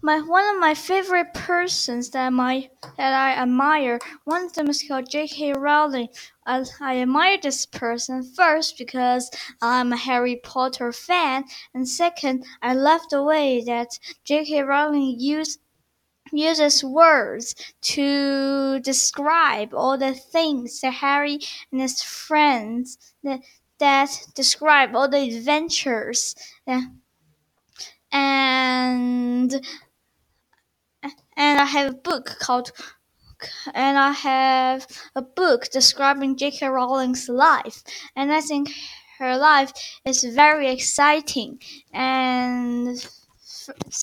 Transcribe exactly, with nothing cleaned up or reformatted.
my one of my favorite persons that my that I admire. One of them is called J K. Rowling. I, I admire this person first because I'm a Harry Potter fan, and second, I love the way that J K. Rowling used uses words to describe all the things that Harry and his friends that, that describe all the adventures. Uh, and and I have a book called and I have a book describing J K. Rowling's life, and I think her life is very exciting. And